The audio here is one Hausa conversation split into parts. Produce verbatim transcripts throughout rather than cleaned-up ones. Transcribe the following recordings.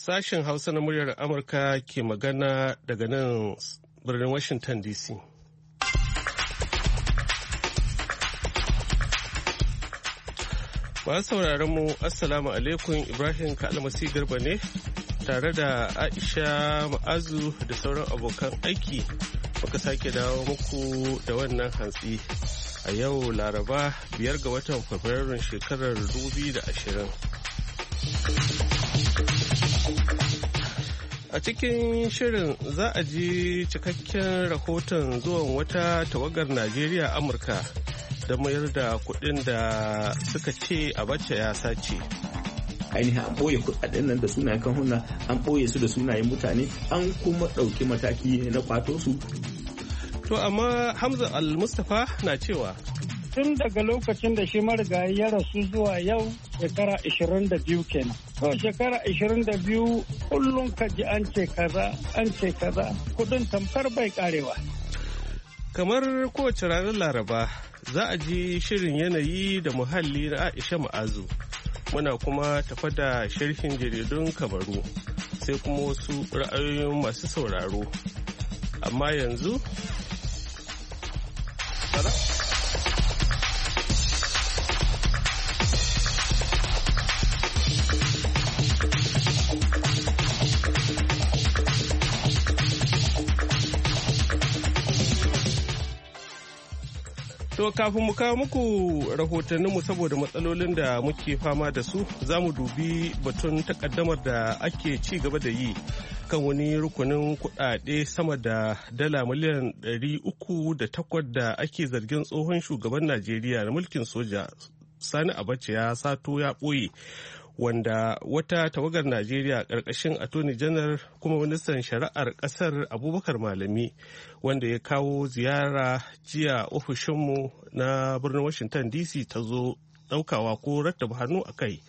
Sashen Hausa na muryar Amurka ke magana daga nan birnin Washington D C. Masu sauraron mu Assalamu alaikum, Ibrahim Kalmasi Garba ne tare da Aisha Ma'azu da sauran abokan aiki muka sake dawo muku da wannan hantsi a yau Laraba biyar ga watan Fabrairun shekarar dubu biyu da ashirin. A cikin shirin za a ji cikakken rahoton zuwan wata tawagar Najeriya Amurka da mayar da kuɗin da suka ce Abacha ya sace. Ainihin an ɓoye kuɗaɗen nan da sunayen kanhuna, an ɓoye su da sunayen mutane, an kuma ɗauki mataki na kwato su. To amma Hamza Al-Mustapha na cewa tun daga lokacin da shi marigayi ya rasu zuwa yau shekara ashirin da biyu kenan. To shekara ashirin da biyu kullum ka ji an ce kaza, an ce kaza, kudin tamkar bai karewa. Kamar kowace ranar Laraba za a ji shirin yanayi da muhalli na Aisha Ma'azu. Muna kuma tafa da sharhin jaridun Kamaru sai kuma wasu ra'ayoyin masu sauraro. Amma yanzu To kafin mu kawo muku rahotanninmu saboda matsalolin da muke fama da su, za mu dubi batun takaddamar da ake ci gaba da yi kan wani rukunin kuɗaɗe sama da dala miliyan ɗari uku da takwas da ake zargin tsohon shugaban Najeriya na mulkin soja Sani Abacha ya sato ya ɓoye, wanda wata tawagar Najeriya ƙarƙashin Attorney General kuma ministan shari'ar ƙasar Abubakar Malami wanda ya kawo ziyara jiya ofishinmu na birnin Washington D C ta zo ɗaukawa ko rattaba hannu a kai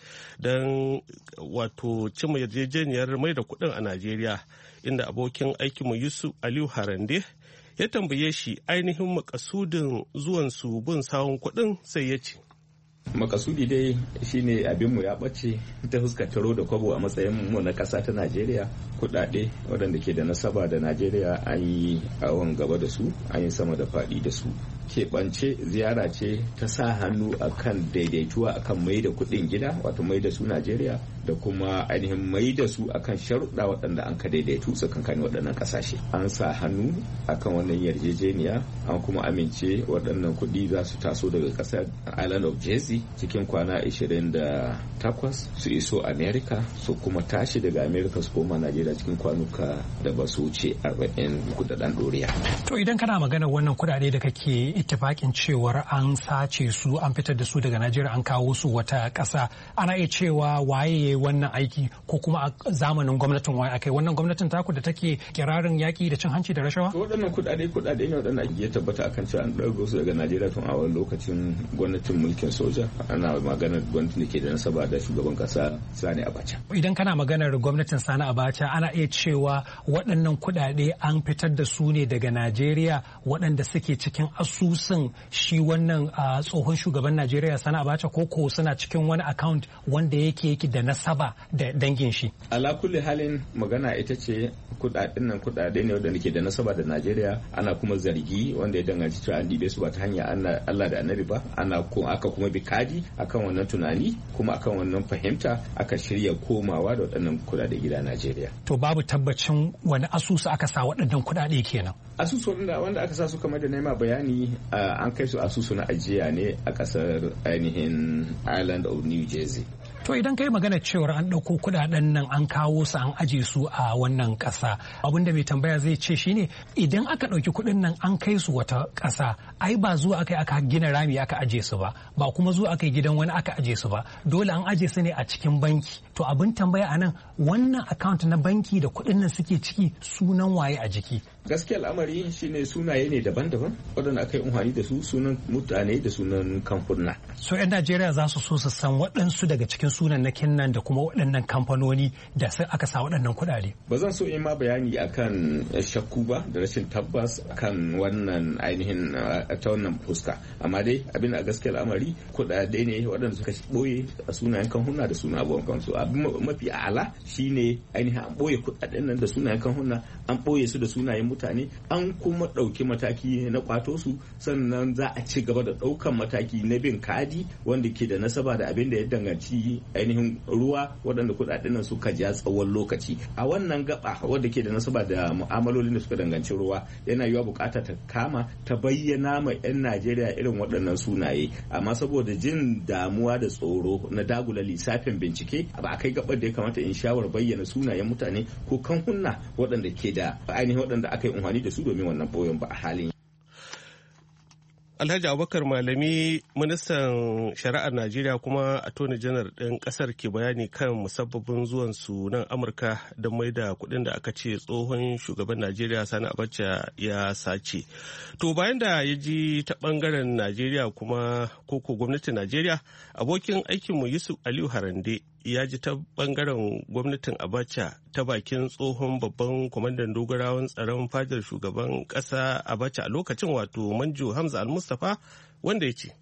don wato cimma yarjejeniyar mai da kuɗin a Najeriya, inda abokin aikinmu Yusuf Aliyu Harande ya tambaye shi ainihin makasudin zuwansu bin sawun kuɗin sai ya ce. Makasudi dai shine abinmu ya ɓace ta fuskar taro da kwabo a matsayin mu na ƙasa ta Najeriya. Kuɗaɗe waɗanda ke da nasaba da Najeriya an yi awon gaba da su, an yi sama da faɗi da su. Keɓance ziyara ce ta sa hannu akan daidaituwa akan mai da kuɗin gida, wato mai da su Najeriya, da kuma ainihin mai da su akan sharuɗa waɗanda an ka daidaitu tsakankanin waɗannan ƙasashe. An sa hannu akan wannan yarjejeniya, an kuma amince waɗannan kuɗi za su taso daga ƙasar Island of Jersey cikin kwana ashirin da takwas su iso America, su kuma tashi daga America su koma Najeriya cikin kwanuka da ba su wuce arba'in da ɗan ɗoriya. To idan kana magana wannan kuɗaɗe da kake ittifakin cewar an sace su, an fitar da su daga Najeriya an kawo su wata ƙasa, ana iya cewa waye wannan aiki ko kuma a zamanin gwamnatin waye akai wannan gwamnatin taku da take kirarin yaƙi da cin hanci da rashawa? Waɗannan kuɗaɗe kuɗaɗe ne waɗanda ya tabbata akan cewa an ɗauko su daga Najeriya tun a wani lokacin gwamnatin mulkin soja. Ana maganar gwamnatin da ke da nasaba da shugaban ƙasa Sani Abacha. Idan kana maganar gwamnatin Sani Abacha, ana iya cewa waɗannan kuɗaɗe an fitar da su ne daga Najeriya waɗanda suke cikin asusun shi wannan tsohon shugaban Najeriya Sani Abacha, ko ko suna cikin wani account wanda yake yake da nasaba da dangin shi. Ala kulli halin magana ita ce kuɗaɗen nan kuɗaɗe ne wanda ke da nasaba da Najeriya, ana kuma zargi wanda ya danganci cewa an ɗibe su ba ta hanyar Allah da Annabi ba, ana aka kuma bi kadi akan wannan tunani kuma akan wannan fahimta aka shirya komawa da waɗannan kuɗaɗe gida Najeriya. To babu tabbacin wani asusu aka sa waɗannan kuɗaɗe kenan. Asusu wanda aka sa su kamar da nema bayani an kai su asusu na ajiya ne a ƙasar ainihin Island of New Jersey. To idan kai magana cewar an ɗauko kuɗaɗen nan an kawo su an aje su a wannan ƙasa, abin da mai tambaya zai ce shine idan aka ɗauki kuɗin nan an kai su wata ƙasa, ai ba zuwa aka yi aka gina rami aka aje su ba, ba kuma zuwa aka yi gidan wani aka aje su ba, dole an aje su ne a cikin banki. To abin tambaya a nan, wannan account na banki da kuɗin nan suke ciki sunan waye a jiki? gaskiya al'amari shine sunaye ne daban-daban waɗanda aka yi amfani da su, sunan mutane da sunan kamfuna. So 'yan Najeriya za su so su san waɗansu daga cikin sunan na kinnan da kuma waɗannan kamfanoni da aka sa waɗannan kuɗaɗe. Ba zan so in ma bayani akan shakku ba da rashin tabbas kan wannan ainihin ta wannan fuska, amma dai abin a gaskiya al'amari kuɗaɗe ne waɗanda suka ɓoye a sunayen kanhuna da sunan abubuwan kansu. Abin mafi a'ala shine ainihin an ɓoye kuɗaɗen nan da sunayen kanhuna, an ɓoye su da sunayen mutane, an kuma ɗauki mataki na kwato su, sannan za a ci gaba da ɗaukan mataki na bin kadi wanda ke da nasaba da abin da ya danganci ainihin ruwa waɗanda kuɗaɗen nan suka ja tsawon lokaci. A wannan gaba wanda ke da nasaba da mu'amalolin da suka danganci ruwa yana yiwa bukata ta kama ta bayyana ma 'yan Najeriya irin waɗannan sunaye, amma saboda jin damuwa da tsoro na dagula lissafin bincike ba a kai gabar da ya kamata in shawar bayyana sunayen mutane ko kanhunna waɗanda ke da ainihin waɗanda aka yi umarni da su domin wannan boyon ba a halin. Alhaji Abubakar Malami, ministan shari'ar Najeriya kuma attorney janar ɗin ƙasar, ke bayani kan musabbabin zuwan su nan Amurka don mai da kuɗin da aka ce tsohon shugaban Najeriya Sani Abacha ya sace. To bayan da ya ji ta ɓangaren Najeriya kuma koko gwamnatin Najeriya, abokin aikinmu Yusuf Aliyu Harande ya ji ta bangaren gwamnatin Abacha ta bakin tsohon babban kwamandan dogarawan tsaron fadar shugaban kasa Abacha a lokacin, wato Manjo Hamza Al-Mustapha, wanda ya ce,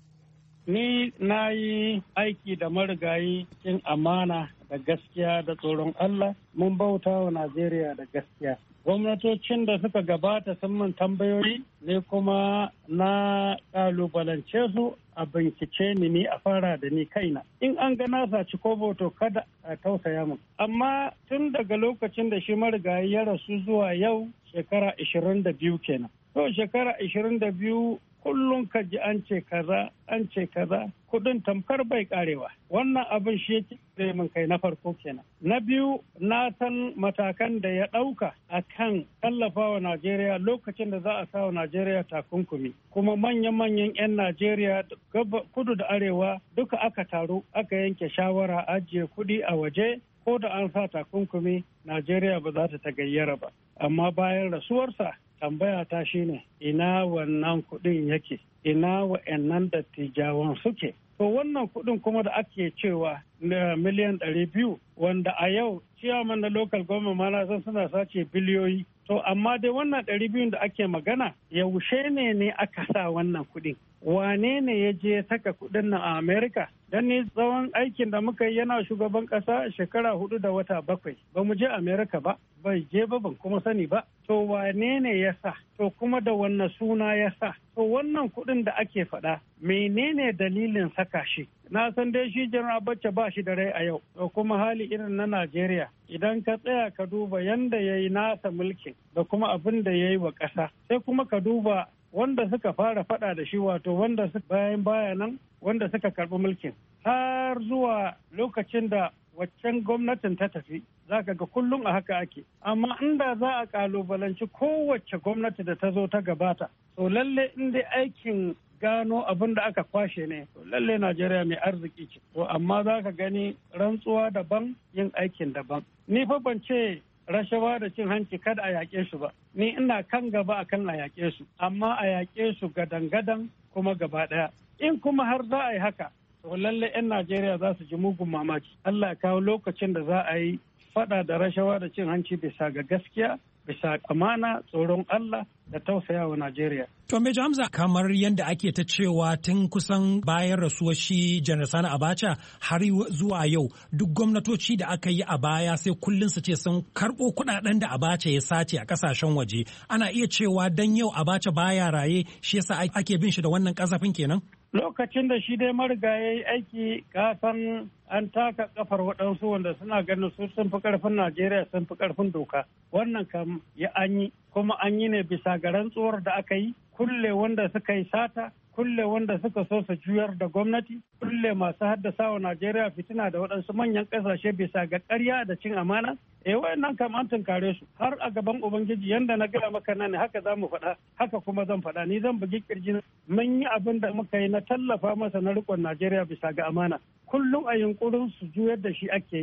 ni na yi aiki da marigayi cikin amana da gaskiya da tsoron Allah, mun bauta wa Najeriya da gaskiya. Gwamnatocin da suka gabata sun min tambayoyi ne kuma na kalubalance su a bincike ni ni a fara da ni kaina. In an ga na saci kobo to kada a tausaya min. Amma tun daga lokacin da shi marigayi ya rasu zuwa yau shekara ashirin da biyu kenan. To shekara ashirin da biyu kullum ka ji an ce kaza an ce kaza kudin tamkar bai karewa. Wannan abin shi yake da min kai na farko kenan. Na biyu, na san matakan da ya ɗauka a kan tallafawa Najeriya lokacin da za a sa wa Najeriya takunkumi. Kuma manyan-manyan 'yan Najeriya kudu da arewa duka aka taru aka yanke shawara ajiye kuɗi a waje, ko da an sa takunkumi Najeriya ba za ta tagayyara ba. Amma bayan rasuwarsa tambaya ta shine ina wannan kuɗin yake, ina wa'annan dattijawan suke. To wannan kuɗin kuma da ake cewa na miliyan ɗari biyu, wanda a yau ciyaman na local government ma na san suna sace biliyoyi. To amma dai wannan ɗari biyun da ake magana, yaushe ne ne aka sa wannan kuɗin? Wane ne ya je saka kuɗin nan a Amerika? Dan ni tsawon aikin da muka yi yana shugaban ƙasa shekara hudu da wata bakwai. Ba mu je Amerika ba, bai je ba, ban kuma sani ba. To wane ne ya sa? To kuma da wanne suna ya sa? To wannan kuɗin da ake faɗa, menene dalilin saka shi? Na san dai shi Janar Abacha ba shi da rai a yau, to kuma hali irin na Najeriya. Idan ka tsaya ka duba yanda ya yi nasa mulkin da kuma abin da ya yi wa ƙasa, sai kuma ka duba wanda suka fara faɗa da shi, wato wanda bayan baya nan wanda suka karɓi mulkin har zuwa lokacin da waccan gwamnatin ta tafi, za ka ga kullum a haka ake. Amma inda za a kalubalanci kowace gwamnati da ta zo ta gabata, to lalle in dai aikin gano abin da aka kwashe ne, to lalle Najeriya mai arziki ce. To amma za ka gani rantsuwa daban, yin aikin daban. Ni fa ban ce rashawa da cin hanci kada a yaƙe su ba, ni ina kan gaba akan a yaƙe su, amma a yaƙe su gadan-gadan kuma gaba ɗaya. In kuma har za a yi haka, to lalle 'yan Najeriya za su ji mugun mamaki. Allah ya kawo lokacin da za a yi faɗa da rashawa da cin hanci bisa ga gaskiya, bisa amana, tsoron Allah da tausayawa Najeriya. To Major Hamza, kamar yadda ake ta cewa tun kusan bayan rasuwar shi Janar Sani Abacha har zuwa yau, duk gwamnatoci da aka yi a baya sai kullum su ce sun karɓo kuɗaɗen da Abacha ya sace a ƙasashen waje. Ana iya cewa dan yau Abacha baya raye shi yasa ake bin shi da wannan kasafin kenan? Lokacin da shi dai marigayi aiki, kasan an taka kafar waɗansu wanda suna ganin su sun fi ƙarfin Najeriya, sun fi ƙarfin doka. Wannan kam ya an yi, kuma an yi ne bisa ga rantsuwar da aka yi, kulle wanda suka yi sata, kulle wanda suka so su juyar da gwamnati, kulle masu haddasa wa Najeriya fitina da waɗansu manyan ƙasashe bisa ga ƙarya da cin amana. Eh wayannan kam an tunkare su har a gaban Ubangiji, yanda na gaya maka nan haka za mu faɗa, haka kuma zan faɗa. Ni zan bugi kirji, mun yi abin da muka yi na tallafa masa na riƙon Najeriya bisa ga amana. Kullum a yunkurin su juyar da shi ake yi.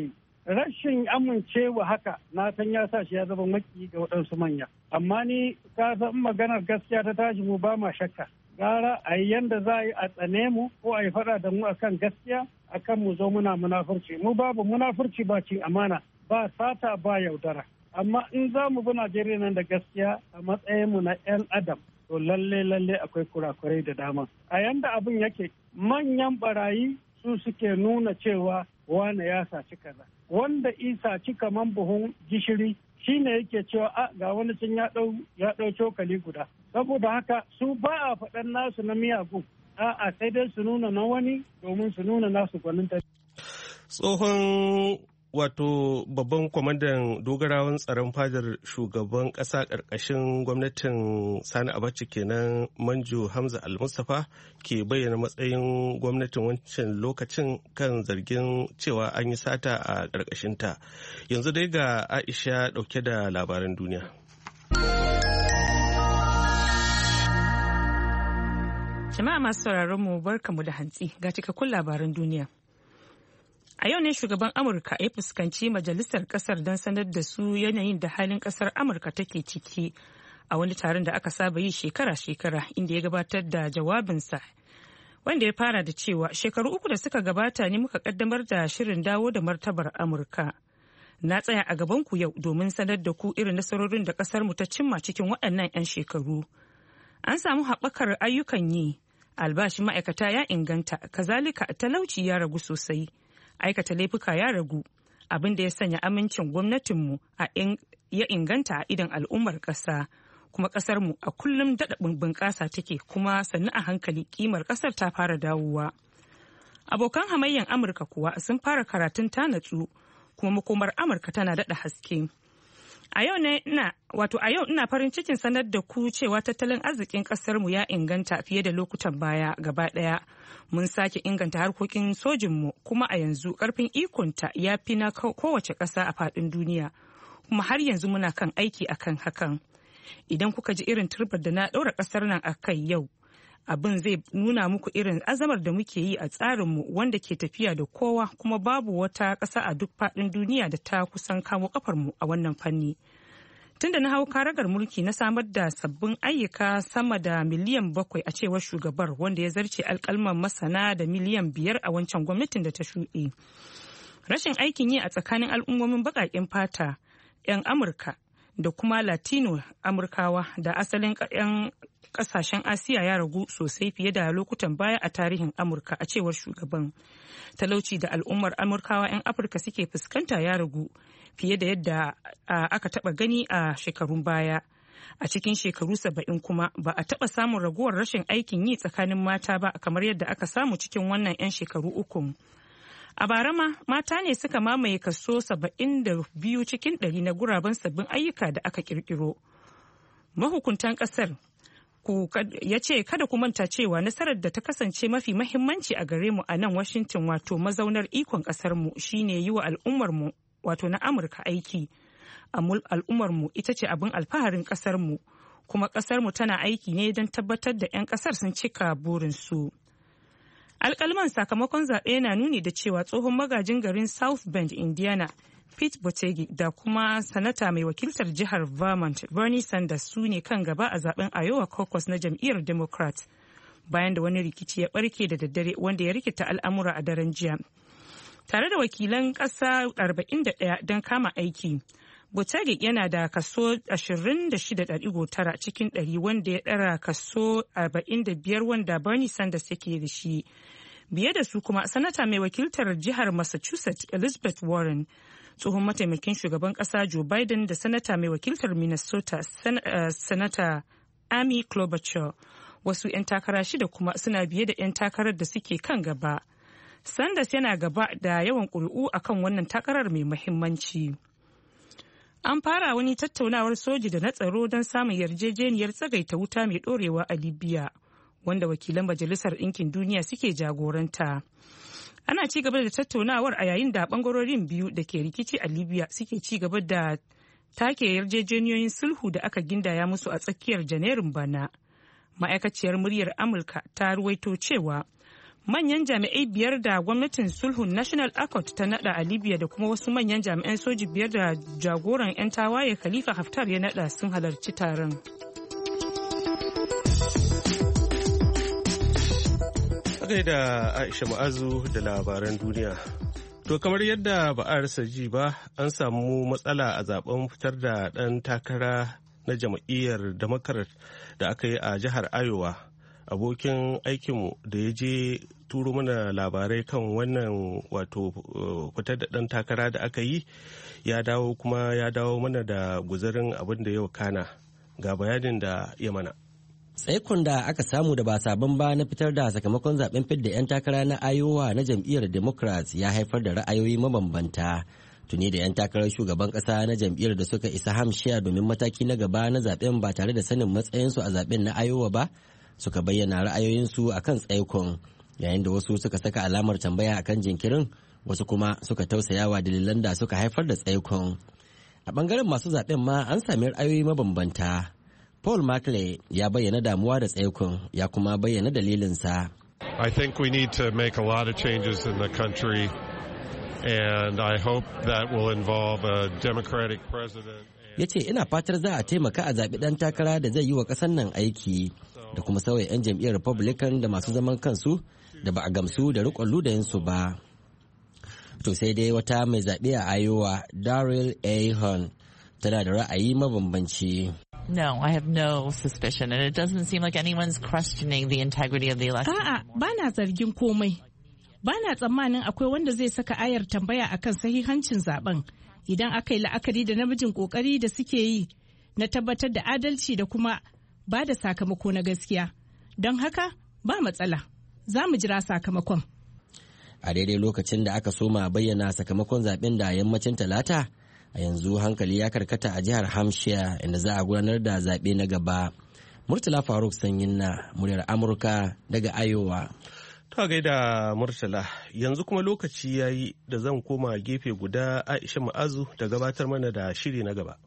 rashin amincewa haka na san ya sa shi ya zama maki ga waɗansu manya. Amma ni ka san maganar gaskiya ta tashi mu ba ma shakka. Gara a yi yanda za a yi a tsane mu ko a yi faɗa da mu akan gaskiya akan mu zo muna munafurci. Mu babu munafurci ba cin amana ba sata ba yaudara. Amma in za mu bi Najeriya nan da gaskiya a matsayin mu na 'yan adam to lalle lalle akwai kurakurai da dama. A yanda abin yake manyan barayi su suke nuna cewa wane ya saci kaza. Wanda isa ci kaman buhun gishiri shine yake cewa a ga wani sun ya dau ya dau cokali guda. Saboda haka su ba a faɗan nasu na miyagun a'a sai dai su nuna na wani domin su nuna nasu gwaninta. Tsohon wato babban kwamandan dogarawan tsaron fadar shugaban ƙasa ƙarƙashin gwamnatin Sani Abacha kenan Manjo Hamza Al-Mustapha ke bayyana matsayin gwamnatin wancan lokacin kan zargin cewa an yi sata a ƙarƙashinta. Yanzu dai ga Aisha ɗauke da labaran duniya. Jama'a masu sauraron mu barkamu da hantsi ga cikakkun labaran duniya. A yau ne shugaban Amurka ya fuskanci majalisar kasar don sanar da su yanayin da halin kasar Amurka take ciki a wani taron da aka saba yi shekara-shekara inda ya gabatar da jawabinsa wanda ya fara da cewa shekaru uku da suka gabata ne muka kaddamar da shirin dawo da martabar Amurka. Na tsaya a gaban ku yau domin sanar da ku irin nasarorin da kasar mu ta cimma cikin waɗannan 'yan shekaru. An samu haɓakar ayyukan yi, albashin ma'aikata ya inganta, kazalika talauci ya ragu sosai. Aikata laifuka ya ragu abin da ya sanya amincin gwamnatinmu ya inganta a idan al'ummar ƙasa kuma ƙasarmu a kullum daɗa bunƙasa take kuma sannu a hankali ƙimar ƙasar ta fara dawowa. Abokan hamayyan Amurka kuwa sun fara karatun ta natsu kuma makomar Amurka tana daɗa haske. A yau ne ina wato a yau ina farin cikin sanar da ku cewa tattalin arzikin ƙasarmu ya inganta fiye da lokutan baya gaba ɗaya. Mun sake inganta harkokin sojinmu kuma a yanzu karfin ikonta ya fi na kowace ƙasa a faɗin duniya kuma har yanzu muna kan aiki akan hakan. Idan kuka ji irin turbar da na ɗaura ƙasar nan a kai yau abin zai nuna muku irin azamar da muke yi a tsarinmu wanda ke tafiya da kowa kuma babu wata ƙasa a duk faɗin duniya da ta kusan kamo ƙafarmu a wannan fanni. Tunda na hau karagar mulki na samar da sabbin ayyuka sama da miliyan bakwai a cewar shugabar wanda ya zarce alkalman masana da miliyan biyar a wancan gwamnatin da ta shuɗe. Rashin aikin yi a tsakanin al'ummomin baƙaƙen fata 'yan Amurka da kuma Latino Amurkawa da asalin 'yan ƙasashen Asiya ya ragu sosai fiye da lokutan baya a tarihin Amurka a cewar shugaban. Talauci da al'ummar Amurkawa 'yan Afirka suke fuskanta ya ragu fiye da yadda aka taba gani a shekarun baya. A cikin shekaru saba'in kuma ba a taba samun raguwar rashin aikin yi tsakanin mata ba kamar yadda aka samu cikin wannan 'yan shekaru uku. A bara ma mata ne suka mamaye kaso saba'in da biyu cikin ɗari na guraben sabbin ayyuka da aka kirkiro. Mahukuntan ƙasar ya ce kada ku manta cewa nasarar da ta kasance mafi mahimmanci a gare mu a nan Washington wato mazaunar ikon ƙasarmu shine yi wa al'ummarmu wato na Amurka aiki. Al'ummarmu ita ce abin alfaharin ƙasarmu kuma ƙasarmu tana aiki ne don tabbatar da 'yan ƙasar sun cika burinsu. Alƙalman sakamakon zaɓe na nuni da cewa tsohon magajin garin South Bend, Indiana, Pete Buttigieg da kuma sanata mai wakiltar jihar Vermont, Bernie Sanders su ne kan gaba a zaben Iowa caucus na jam'iyyar Democrat bayan da wani rikici ya barke da daddare wanda ya rikita al'amura a daren jiya. Tare da wakilan ƙasa arba'in da ɗaya don kama aiki, Buttigieg yana da kaso ashirin da shida da ɗigo tara cikin ɗari wanda ya ɗara kaso arba'in da biyar wanda Bernie Sanders yake da shi. Biye da su kuma sanata mai wakiltar jihar Massachusetts Elizabeth Warren, tsohon mataimakin shugaban ƙasa Joe Biden da sanata mai wakiltar Minnesota sanata Amy Klobuchar. Wasu 'yan takara shida kuma suna biye da 'yan takarar da suke kan gaba. Sanders yana gaba da yawan ƙuri'u akan wannan takarar mai muhimmanci. An fara wani tattaunawar soji da na tsaro don samun yarjejeniyar tsagaita wuta mai ɗorewa a Libya, wanda wakilan Majalisar Ɗinkin Duniya suke jagoranta. Ana ci gaba da tattaunawar a yayin da ɓangarorin biyu da ke rikici a Libya suke ci gaba da take yarjejeniyoyin sulhu da aka gindaya musu a tsakiyar Janairun bana. Ma'aikaciyar muryar Amurka ta ruwaito cewa manyan jami'ai biyar da gwamnatin sulhun National Accord ta nada a Libya da kuma wasu manyan jami'an soji biyar da jagoran 'yan tawaye Khalifa Haftar ya nada sun halarci taron. Akai da Aisha Ma'azu da labaran duniya. To kamar yadda ba a rasa ji ba, an samu matsala a zaben fitar da ɗan takara na jam'iyyar Democrat da aka yi a jihar Iowa. Abokin aikinmu da ya je turo mana labarai kan wannan wato fitar da ɗan takara da aka yi ya dawo kuma ya dawo mana da guzarin abin da yau kana ga bayanin da ya mana. Tsaikon da aka samu da ba sabon ba na fitar da sakamakon zaben fidda 'yan takara na Iowa na jam'iyyar Democrats ya haifar da ra'ayoyi mabambanta. Tuni da 'yan takarar shugaban kasa na jam'iyyar da suka isa Hampshire domin mataki na gaba na zaben ba tare da sanin matsayinsu a zaben na Iowa ba suka bayyana ra'ayoyinsu akan tsaikon, yayin da wasu suka saka alamar tambaya akan jinkirin, wasu kuma suka tausayawa dalilan da suka haifar da tsaikon. A bangaren masu zaben ma an sami ra'ayoyi mabambanta. Paul Markley ya bayyana damuwa da tsaikon ya kuma bayyana dalilinsa. I think we need to make a lot of changes in the country and I hope that will involve a democratic president. Ya ce ina fatar za a taimaka a zaɓi ɗan takara da zai yi wa ƙasar nan aiki da kuma sauya 'yan jam'iyyar Republican da masu zaman kansu da ba a gamsu da riƙon ludayinsu ba. To sai dai wata mai zaɓe a Iowa, Daryl Ahern, tana da ra'ayi mabambanci. No, I have no suspicion, and it doesn't seem like anyone's questioning the integrity of the election. A'a, bana zargin komai. Bana tsammanin akwai wanda zai saka ayar tambaya akan sahihancin zaben idan aka yi la'akari da namijin kokari da suke yi na tabbatar da adalci da kuma ba da sakamako na gaskiya. Don haka ba matsala, za mu jira sakamakon. A daidai lokacin da aka soma bayyana sakamakon zaben da yammacin Talata, a yanzu hankali ya karkata a jihar Hampshire inda za a gudanar da zaɓe na gaba. Murtala Faruk Sanyin na muryar Amurka daga Iowa. Ta gaida Murtala, yanzu kuma lokaci ya yi da zan koma gefe guda Aisha Ma'azu da gabatar mana da shiri na gaba.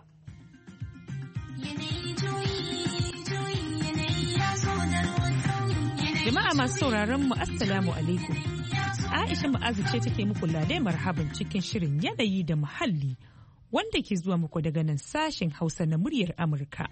Jama'a masu sauraron mu Assalamu alaikum. Aisha Ma'azu ce take muku lale marhaban cikin shirin yanayi da muhalli wanda ke zuwa muku daga nan sashen Hausa na muryar Amurka.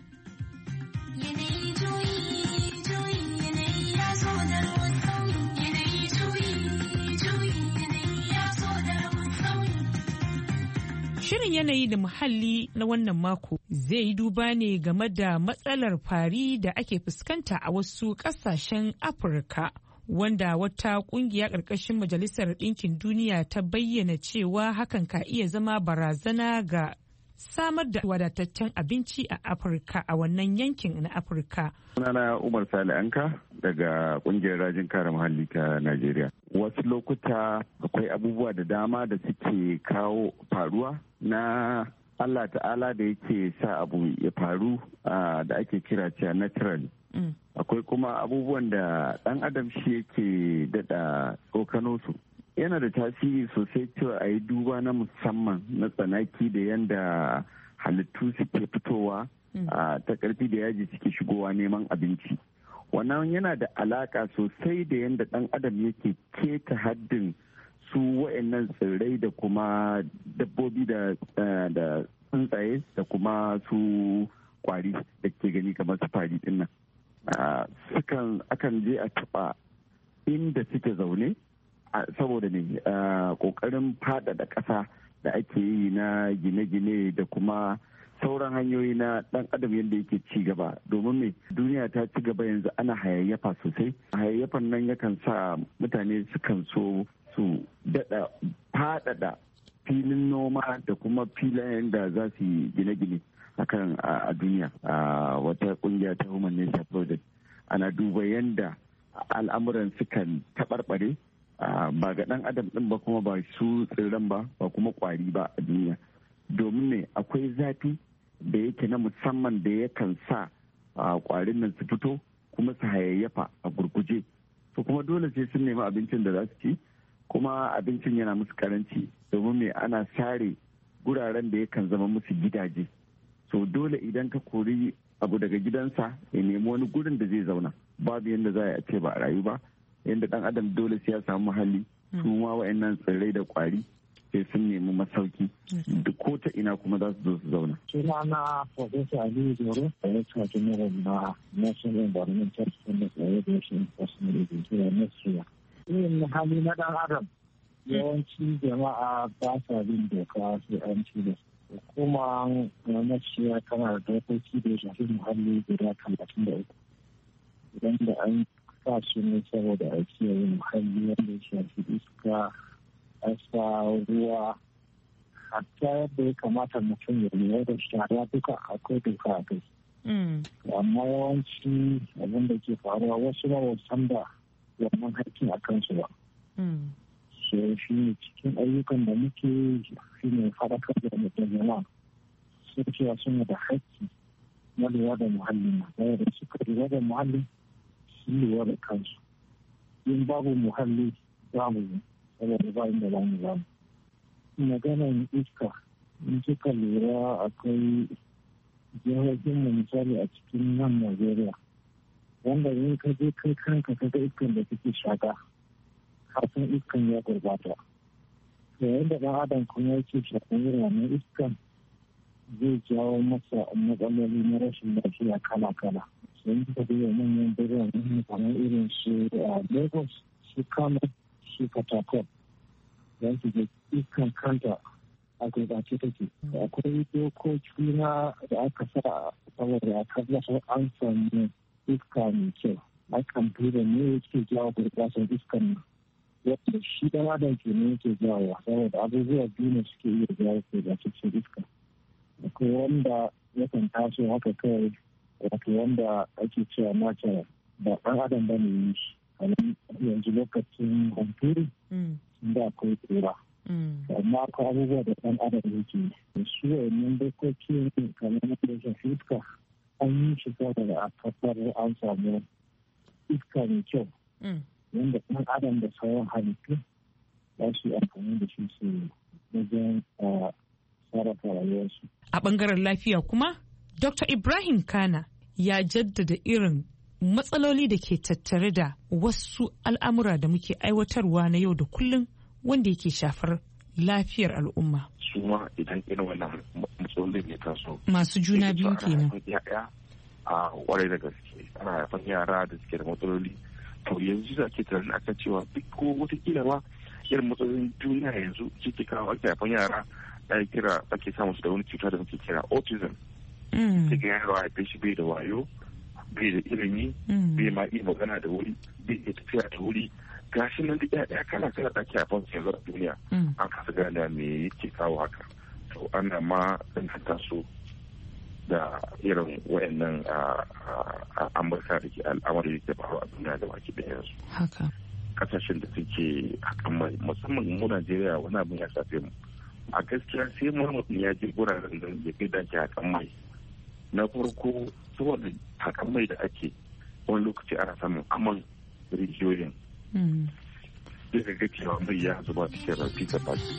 Shirin yanayi da muhalli na wannan mako zai yi duba ne game da matsalar fari da ake fuskanta a wasu ƙasashen Afirka. Wanda wata kungiya ƙarƙashin Majalisar Ɗinkin Duniya ta bayyana cewa hakan ka iya zama barazana ga samar da wadataccen abinci a Afirka a wannan yankin na Afirka. Sunana Umar Sale Anka daga kungiyar rajin kare muhalli ta Najeriya. Wasu lokuta akwai abubuwa da dama da suke kawo faruwa na Allah ta'ala da yake sa abu ya faru da ake kira cewa natural. Akwai kuma abubuwan da ɗan adam shi yake daɗa tsokano su. Yana da tasiri sosai cewa a yi duba na musamman na tsanaki da yadda halittu suke fitowa ta ƙarfi da yaji suke shigowa neman abinci. Wannan yana da alaƙa sosai da yadda ɗan adam yake keta haddin su wa'annan tsirrai da kuma dabbobi da tsuntsaye da kuma su kwari da ke gani kamar su fari ɗin nan. Sukan akan je a taɓa inda suke zaune saboda ne ƙoƙarin faɗaɗa ƙasa da ake yi na gine-gine da kuma sauran hanyoyi na ɗan adam yadda yake ci gaba domin me duniya ta ci gaba yanzu ana hayayyafa sosai hayayyafan nan yakan sa mutane sukan so su daɗa faɗaɗa filin noma da kuma filayen da za su yi gine-gine hakan a duniya a wata kungiya ta Human Nature Project ana duba yadda al'amuran sukan taɓarɓare ba ga ɗan adam ɗin ba kuma ba su tsirran ba ba kuma ƙwari ba a duniya domin ne akwai zafi da yake na musamman da yakan sa ƙwarin nan su fito kuma su hayayyafa a gurguje to kuma dole sai sun nemi abincin da za su ci kuma abincin yana musu karanci domin me ana sare guraren da yakan zama musu gidaje so dole idan ka kori abu daga gidansa ya nemi wani gurin da zai zauna babu yadda za a ce ba a rayu ba yadda dan adam dole sai ya samu muhalli su ma wa'annan tsirrai da kwari sai sun nemi masauki da ko ta ina kuma za su zo su zauna. Suna na Professor Aliyu Joro, Director General na National Environmental Standards Regulation Enforcement Agency na Nigeria. Yin hali na dan adam yawanci jama'a ba sa bin doka sai an ci da su. Kuma Nigeria tana da dokoki da ya shafi muhalli guda talatin da uku. Idan da an sa su ne saboda a kiyaye muhalli wanda ya shafi iska, ƙasa, ruwa, hatta yadda ya kamata mutum ya lura da shara duka akwai doka a kai. Amma yawanci abin da ke faruwa wasu ba san da wannan haƙƙin a kansu ba. So shi ne cikin ayyukan da muke shi ne faɗakar da jama'a sun cewa suna da haƙƙi na lura da muhalli na. Da suka lura da muhalli sun lura da kansu. In babu muhalli babu yi. Saboda ba inda za mu zamu. Maganar iska, in kika lura akwai jihohin mu misali a cikin nan Najeriya, wanda in ka je kai kanka ka ga iskan da kake shaka, kafin iskan ya gurbata. To yadda ɗan adam kuma yake shakan irin wannan iskan zai jawo masa matsaloli na rashin lafiya kala-kala. Sai ka duba manyan birane kamar irin su Lagos, su Kano, shi katakon don su je iskan kanta a gurbace take. Akwai dokoki na da aka sa saboda a tabbatar an samu iska mai kyau. Akan duba ne yake jawo gurbacin iskan nan. Yadda shi dan adam ke ne yake jawo saboda abubuwa biyu ne suke iya jawo gurbacin iska. Akwai wanda yakan taso haka kawai, wato wanda ake cewa mace ba ɗan adam ba ne yi shi. Yanzu lokacin hunturu da akwai tsira. Amma akwai abubuwa da ɗan adam yake da su wayannan dokoki kamar na da iska an yi shi saboda a tabbatar an samu iska mai kyau wanda ɗan adam da sauran halittu za su yi amfani da shi su wajen sarrafa rayuwarsu. A ɓangaren lafiya kuma, Doctor Ibrahim Kana ya jaddada irin matsaloli da ke tattare da wasu al'amura da muke aiwatarwa na yau da kullum wanda yake shafar lafiyar al'umma. Su ma idan irin wannan matsalolin ne taso. Masu juna biyu kenan. A warai da gaske ana haifan yara da suke da matsaloli. To yanzu da ke tunanin aka cewa duk ko watakila ma irin matsalolin duniya yanzu suke kawo ake haifan yara da kira ake samun su da wani cuta da muke kira autism. Sai ga yaro a haife shi bai da wayo, bai da ilimi, bai ma iya magana da wuri, bai iya tafiya da wuri. Gashi nan da ɗaya kana kana da ake haifan su yanzu a duniya. An kasa gane me yake kawo haka. To ana ma danganta su da irin wayannan amurka da ke al'amari da ke faru a duniya da baki ɗaya yanzu. Haka. Kasashen da suke hakan mai musamman mu Najeriya wani abin ya shafe mu. A gaskiya sai mu mutum ya je guraren da ya fi dace hakan mai. Na farko saboda hakan mai da ake wani lokaci ana samun aman rijiyoyin. Daga ga cewa mai ya zuba cikin rafi ta baki.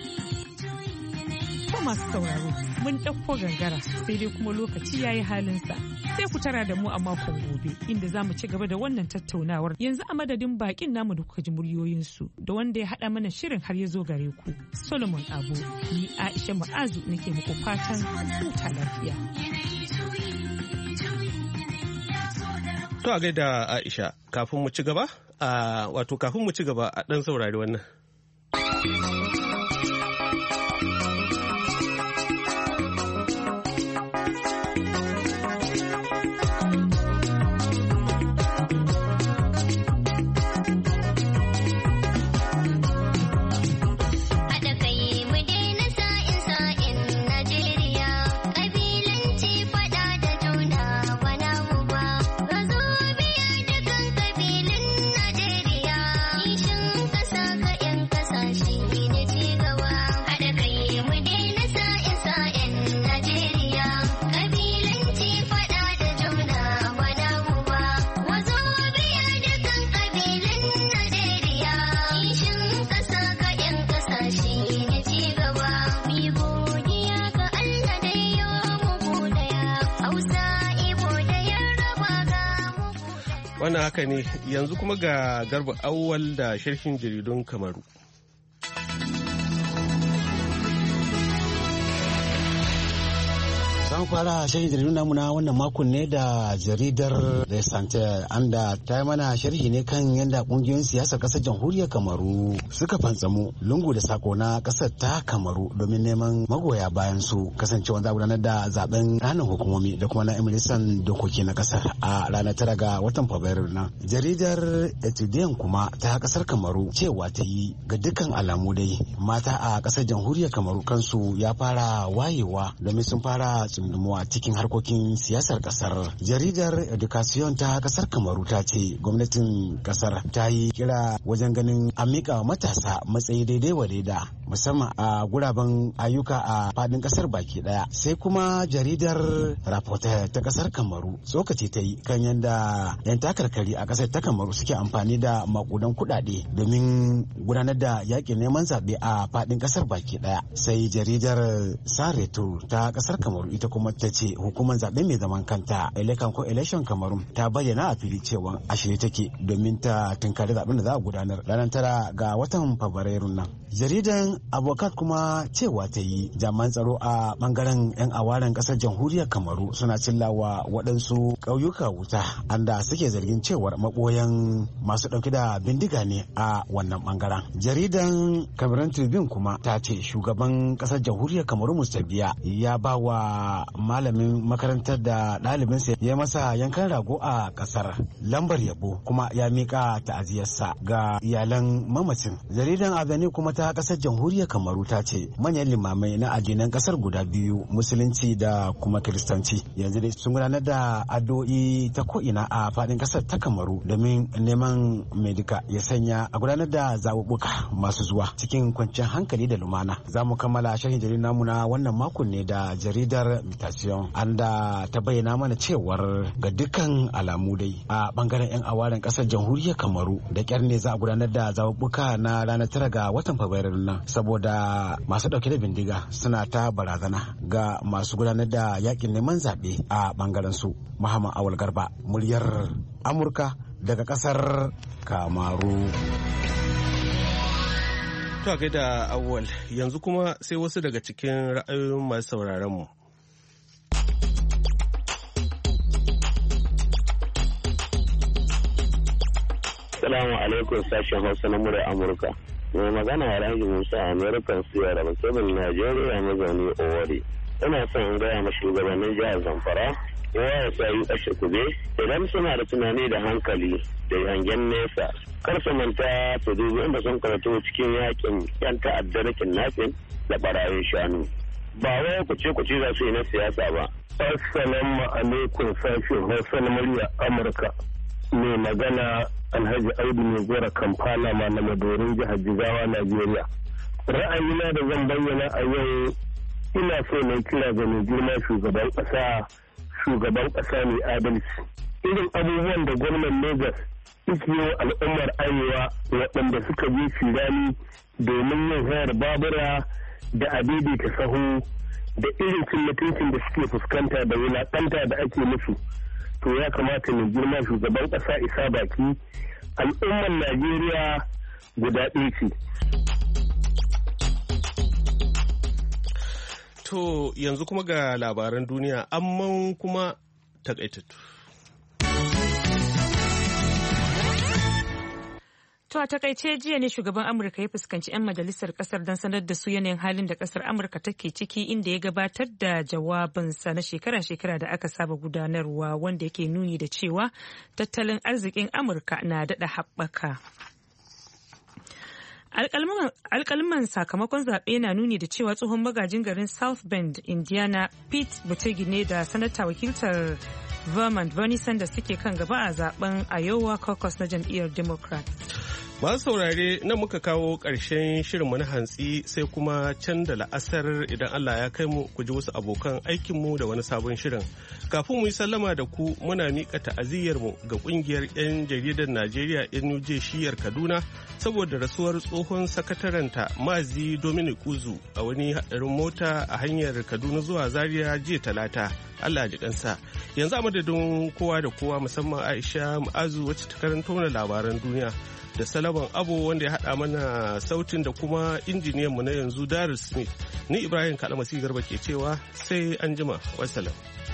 Ko masu sauraro mun ɗauko gangara sai dai kuma lokaci ya yi halinsa. Sai ku tara da mu a makon gobe inda za mu ci gaba da wannan tattaunawar. Yanzu a madadin bakin namu da kuka ji muryoyinsu da wanda ya haɗa mana shirin har ya zo gare ku. Solomon Abu ni Aisha Ma'azu nake muku fatan huta lafiya. To a gaida Aisha kafin mu ci gaba a wato kafin mu ci gaba a ɗan saurari wannan. Najeriya, kishin ƙasa ka 'yan ƙasashe ne ce Wannan haka ne, yanzu kuma ga Garba Awwal da sharhin jaridun Kamaru. Zan fara sharhi jaridun namu na wannan makon ne da jaridar The Sante, anda ta yi mana sharhi ne kan yadda kungiyoyin siyasar kasar jamhuriyar Kamaru suka fantsamu lungu da sako na kasar ta Kamaru domin neman magoya bayan su kasancewa za gudanar da zaben ranar hukumomi da kuma na majalisar dokoki na kasar a ranar tara ga watan Fabrairu nan. Jaridar Etudiyan kuma ta kasar Kamaru cewa ta yi ga dukkan alamu dai mata a kasar jamhuriyar Kamaru kansu ya fara wayewa domin sun fara tsundumuwa cikin harkokin siyasar kasar. Jaridar Education ta kasar Kamaru ta ce gwamnatin kasar ta yi kira wajen ganin an miƙa matasa matsayi daidai wa daida musamman a guraben ayyuka a fadin kasar baki daya. Sai kuma jaridar Rapporteur ta kasar Kamaru tsokaci ta yi kan yadda yan takarkari a kasar ta Kamaru suke amfani da makudan kuɗaɗe domin gudanar da yakin neman zaɓe a fadin kasar baki daya. Sai jaridar Sareto ta kasar Kamaru ita kuma ta ce hukumar zaɓe mai zaman kanta elekan ko election Kamaru ta bayyana a fili cewa a shirye take domin ta tunkari zaɓen da za a gudanar ranar tara ga watan Fabrairu nan. Jaridan Abokat kuma cewa ta yi jami'an tsaro a bangaren 'yan awaren ƙasar jamhuriyar Kamaru suna cillawa waɗansu ƙauyuka wuta anda suke zargin cewar maɓoyan masu ɗauke da bindiga ne a wannan bangaren. Jaridan Cameroon Tribune kuma ta ce shugaban ƙasar jamhuriyar Kamaru Mustabiya ya ba wa malamin makarantar da ɗalibinsa ya masa yankan rago a ƙasar lambar yabo kuma ya miƙa ta'aziyarsa ga iyalan mamacin. Jaridan Avenue kuma ta ƙasar jamhuriyar Kamaru ta ce manyan limamai na addinan ƙasar guda biyu musulunci da kuma kiristanci yanzu dai sun gudanar da addu'o'i ta ko'ina a faɗin ƙasar ta Kamaru domin neman medika ya sanya a gudanar da zaɓuɓɓuka masu zuwa cikin kwanciyar hankali da lumana. Za mu kammala sharhin jaridar namu na wannan makon ne da jaridar Mutation anda ta bayyana mana cewar ga dukkan alamu dai a bangaren 'yan awaren ƙasar jamhuriyar Kamaru da ƙyar ne za a gudanar da zaɓuɓɓuka na ranar tara ga watan Fabrairu nan saboda masu ɗauke da bindiga suna ta barazana ga masu gudanar da yakin neman zaɓe a bangaren su. Muhammad Awal Garba, muryar Amurka daga ƙasar Kamaru. To gaida Awal, yanzu kuma sai wasu daga cikin ra'ayoyin masu sauraron mu. Assalamu alaikum sashen Hausa na murar Amurka. Mai magana Alhaji Musa American Suya da Bakebin Najeriya mazauni Owari. Ina son in gaya ma shugabannin jihar Zamfara, kowa ya sa yi ƙashe kube, idan suna da tunani da hankali da hangen nesa. Kar su manta su dubi inda sun karatu cikin yakin yan ta'addar kidnapping da barayin shanu. Ba wai kuce kuce za su yi na siyasa ba. Assalamu alaikum sashen Hausa na murya Amurka. Mai magana Alhaji Audu mai gora Kampala ma na Madorin jihar Jigawa Najeriya. Ra'ayina da zan bayyana a yau ina so na kira ga mai girma shugaban ƙasa shugaban ƙasa mai adalci. Irin abubuwan da gwamnan Lagos suke yi al'ummar Arewa waɗanda suka je firani domin yin hayar babura da adaidaita sahu da irin cin mutuncin da suke fuskanta da wulaƙanta da ake musu. To ya kamata mai girma shugaban ƙasa isa baki al'ummar Najeriya guda ɗaya ce. To yanzu kuma ga labaran duniya amma kuma takaitattu. To a takaice jiya ne shugaban Amurka ya fuskanci 'yan majalisar kasar don sanar da su yanayin halin da kasar Amurka take ciki inda ya gabatar da jawabinsa na shekara-shekara da aka saba gudanarwa wanda yake nuni da cewa tattalin arzikin Amurka na daɗa haɓaka. Alƙalman sakamakon zaɓe na nuni da cewa tsohon magajin garin South Bend, Indiana, Pete Buttigieg ne da sanata wakiltar Vermont Bernie Sanders suke kan gaba a zaben Iowa caucus na jam'iyyar Democrat. Masu saurare nan muka kawo ƙarshen shirinmu na hantsi sai kuma can da la'asar idan Allah ya kai mu ku ji wasu abokan aikinmu da wani sabon shirin. Kafin mu yi sallama da ku muna miƙa ta'aziyyarmu ga ƙungiyar 'yan jaridar Najeriya N U J shiyar Kaduna saboda rasuwar tsohon sakatarenta Mazi Dominic Uzu a wani haɗarin mota a hanyar Kaduna zuwa Zaria jiya Talata. Allah ji kansa. Yanzu a madadin kowa da kowa musamman Aisha Mu'azu wacce ta karanto mana labaran duniya. Da Salaman Abu wanda ya haɗa mana sautin da kuma injiniyanmu na yanzu Darius Smith. Ni Ibrahim Kalamasi Garba ke cewa sai an jima. Wassalam.